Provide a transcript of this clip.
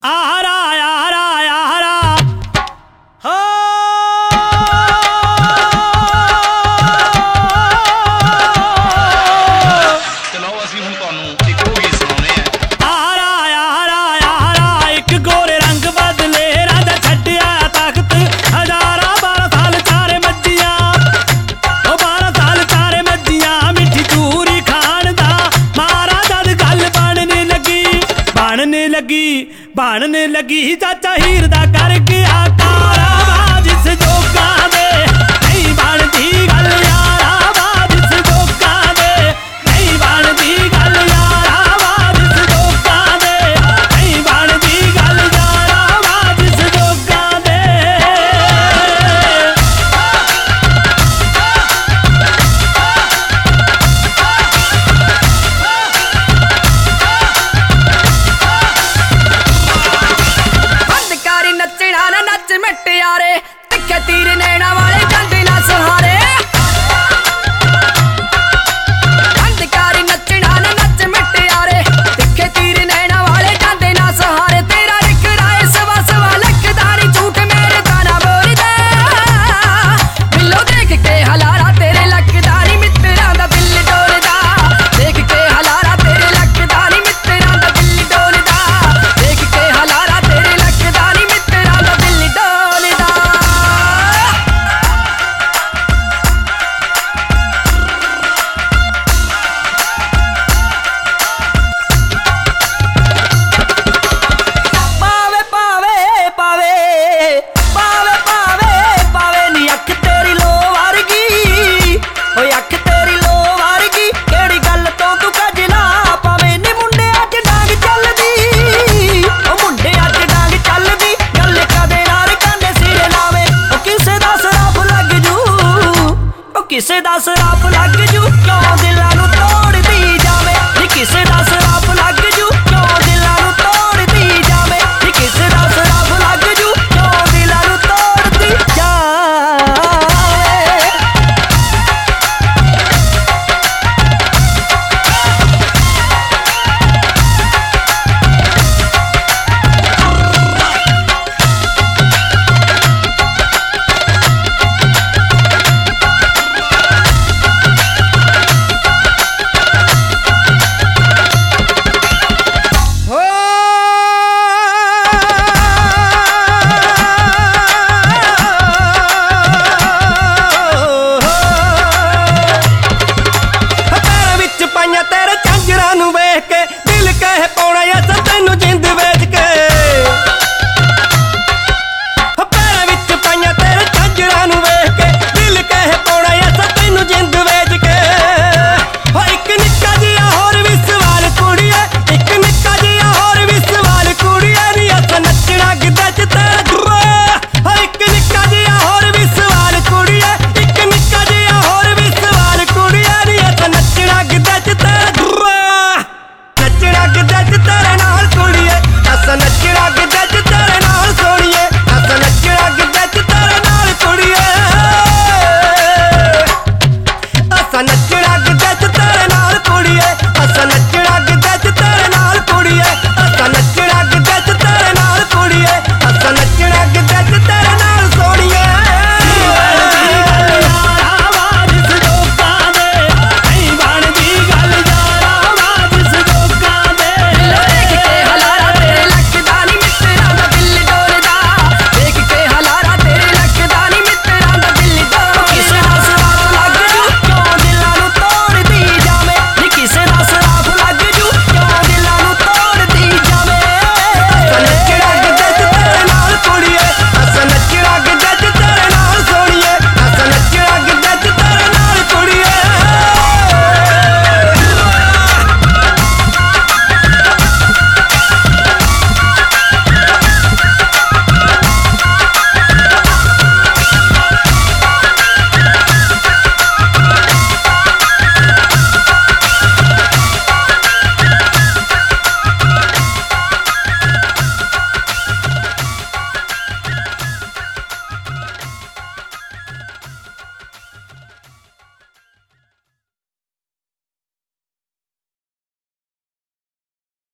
आरा आरा आरा हो चलो असीं हुण तुहानूं इक होर गीत सुणाउने आ। आरा आरा आरा एक गोरे रंग बदले राजा छड्डिया ताकत हजारा 12 साल चारे मज्जियां ओ 12 साल चारे मज्जियां मिठी चूरी खाण दा मारा जद गल बनने लगी चाचा हीर दा कर गया कारा जिस जोगा